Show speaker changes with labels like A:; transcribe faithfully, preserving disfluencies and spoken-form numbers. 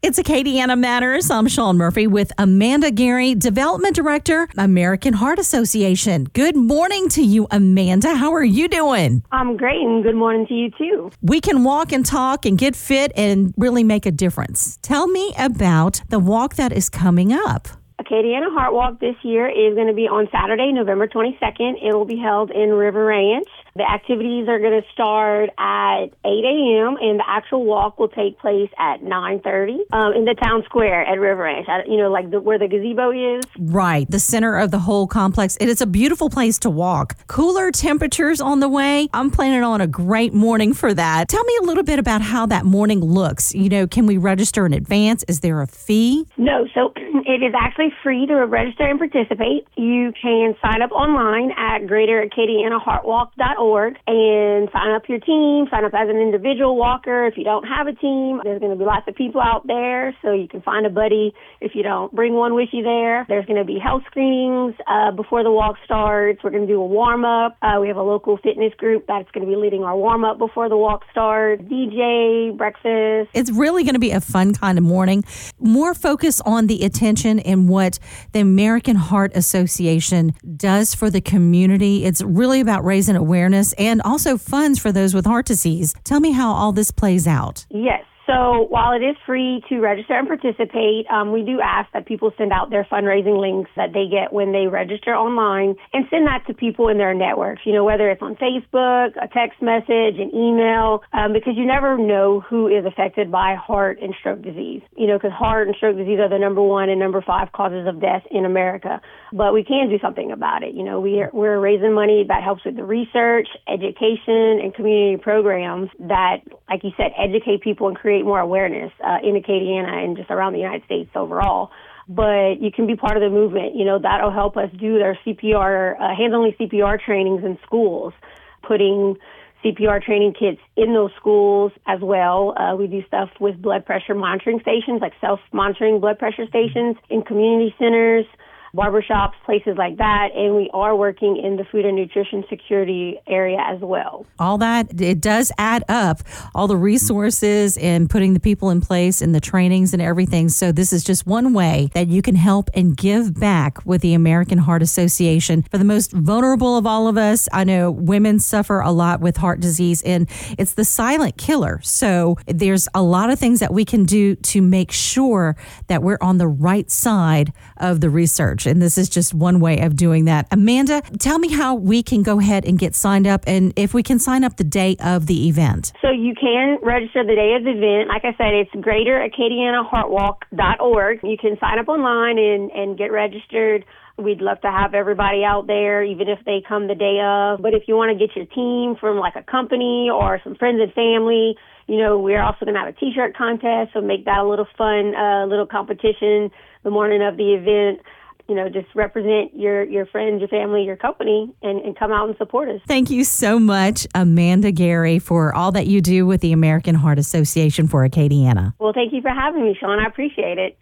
A: It's Acadiana Matters. I'm Sean Murphy with Amanda Gary, Development Director, American Heart Association. Good morning to you, Amanda. How are you doing?
B: I'm great, and good morning to you, too.
A: We can walk and talk and get fit and really make a difference. Tell me about the walk that is coming up.
B: Acadiana Heart Walk this year is going to be on Saturday, November twenty-second. It will be held in River Ranch. The activities are going to start at eight a.m. and the actual walk will take place at nine thirty um, in the town square at River Ranch. You know, like the, where the gazebo is.
A: Right, the center of the whole complex. It is a beautiful place to walk. Cooler temperatures on the way. I'm planning on a great morning for that. Tell me a little bit about how that morning looks. You know, can we register in advance? Is there a fee?
B: No, so it is actually free to register and participate. You can sign up online at greater acadiana heart walk dot org and sign up your team, sign up as an individual walker. If you don't have a team, there's going to be lots of people out there, so you can find a buddy if you don't bring one with you there. There's going to be health screenings uh, before the walk starts. We're going to do a warm-up. Uh, we have a local fitness group that's going to be leading our warm-up before the walk starts. D J, breakfast.
A: It's really going to be a fun kind of morning. More focus on the attention and what the American Heart Association does for the community. It's really about raising awareness and also funds for those with heart disease. Tell me how all this plays out.
B: Yes. So while it is free to register and participate, um, we do ask that people send out their fundraising links that they get when they register online and send that to people in their networks, you know, whether it's on Facebook, a text message, an email, um, because you never know who is affected by heart and stroke disease, you know, because heart and stroke disease are the number one and number five causes of death in America. But we can do something about it. You know, we are, we're raising money that helps with the research, education, and community programs that, like you said, educate people and create more awareness uh, in Acadiana and just around the United States overall. But you can be part of the movement. You know, that'll help us do their C P R, uh, hands-only C P R trainings in schools, putting C P R training kits in those schools as well. Uh, we do stuff with blood pressure monitoring stations, like self-monitoring blood pressure stations in community centers, barbershops, places like that, and we are working in the food and nutrition security area as well.
A: All that, it does add up, all the resources and putting the people in place and the trainings and everything. So this is just one way that you can help and give back with the American Heart Association. For the most vulnerable of all of us, I know women suffer a lot with heart disease, and it's the silent killer. So there's a lot of things that we can do to make sure that we're on the right side of the research. And this is just one way of doing that. Amanda, tell me how we can go ahead and get signed up and if we can sign up the day of the event.
B: So you can register the day of the event. Like I said, it's greater acadiana heart walk dot org. You can sign up online and, and get registered. We'd love to have everybody out there, even if they come the day of. But if you want to get your team from like a company or some friends and family, you know, we're also going to have a T-shirt contest, so make that a little fun, uh, little competition the morning of the event. You know, just represent your, your friends, your family, your company, and, and come out and support us.
A: Thank you so much, Amanda Gary, for all that you do with the American Heart Association for Acadiana.
B: Well, thank you for having me, Sean. I appreciate it.